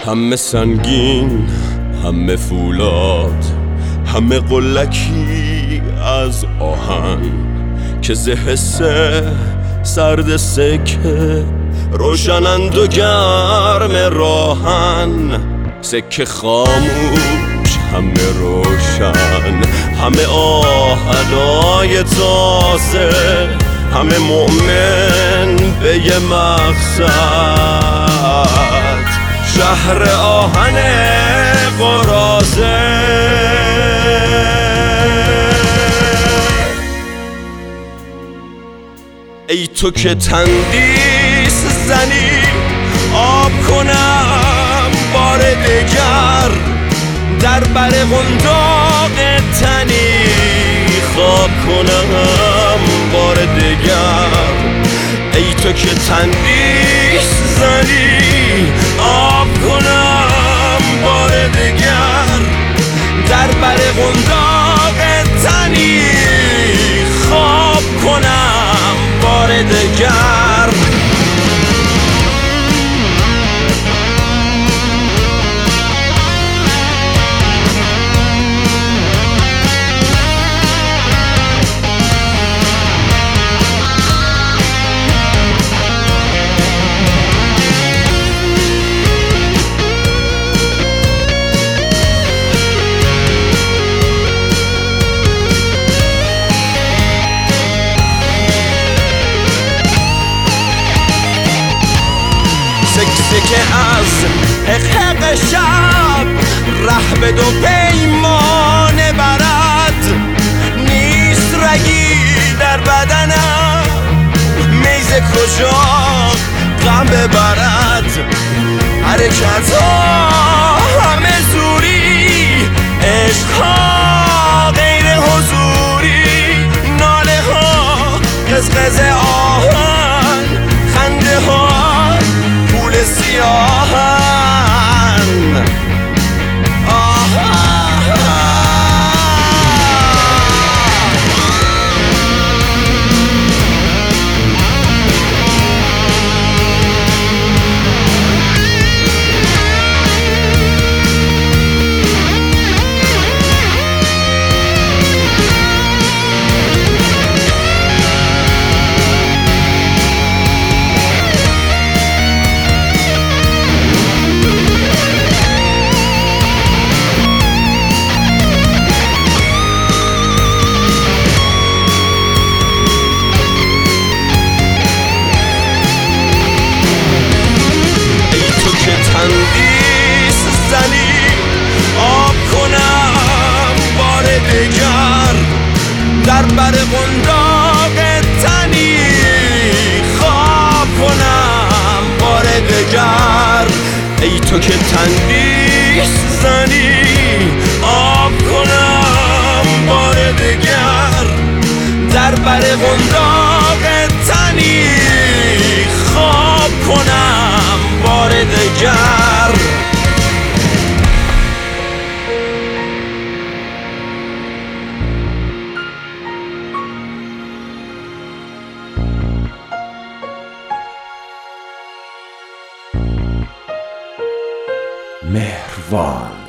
همه سنگین، همه فولاد، همه قلکی از آهن که ز حس سرد سکه روشنند و گرم راهن. سکه خاموش همه روشن، همه آهنای تازه، همه مؤمن به یه مقصد، شهر آهن قرازه. ای تو که تندیس زنی آب کنم بار دگر، در بر قنداق تنی خواب کنم بار دگر. ای تو که تندیس زنی آب کنم بار دگر، در بر قنداق تنی خواب کنم بار دگر. سکه از حق شب ره به دو پیمانه برد، نیست رگی در بدنم میز کجا غم ببرد. حرکت ها همه زوری، عشق ها غیر حضوری، ناله ها قزقز آهن، خنده ها سیاهن. تندیس زنی آب کنم بار دگر، در بر قنداق تنی خواب کنم بار دگر. ای تو که تندیس زنی آب کنم بار دگر، در بر قنداق تنی خواب کنم بار دگر. مهربان